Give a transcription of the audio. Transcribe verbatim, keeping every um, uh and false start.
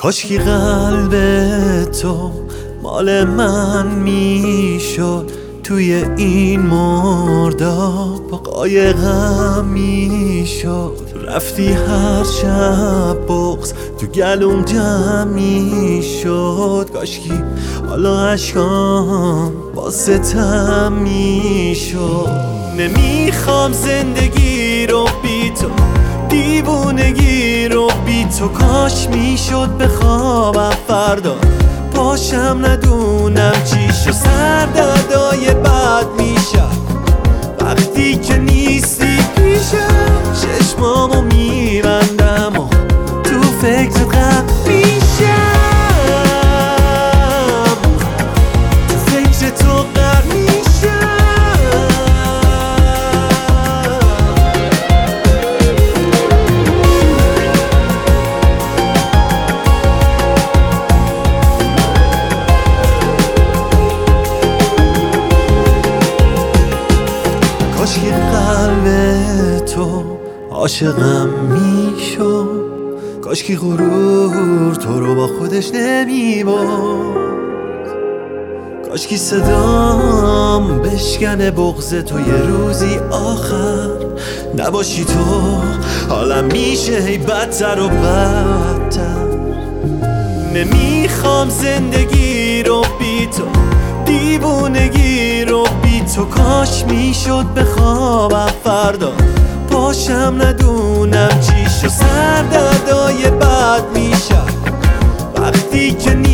کاشکی قلب تو مال من میشد، توی این مرداب با قایقم میشد. رفتی هر شب بغض تو گلوم جمع میشد، کاشکی حالا عشقام با ستم میشد. نمیخوام زندگی رو بی تو، دیوونگی رو بی تو. کاش میشد بخوابم فردا پاشم ندونم چی شد. سردردای بد میشم وقتی که نیستی پیشم. چشمامو میبندم و تو فکر غم میشم، تو فکر تو غم میشم. کاشکی قلب تو عاشقم میشد، کاشکی غرور تو رو با خودش نمیبرد. کاشکی صدام بشکنه بغض تو یه روزی آخر نباشی تو. حالم میشه هی بدتر و بدتر. نمیخوام زندگی رو بی تو، دیوونگی رو بی تو. کاش میشد بخوابم فردا پاشم ندونم چی شد. سردردای بد میشم وقتی که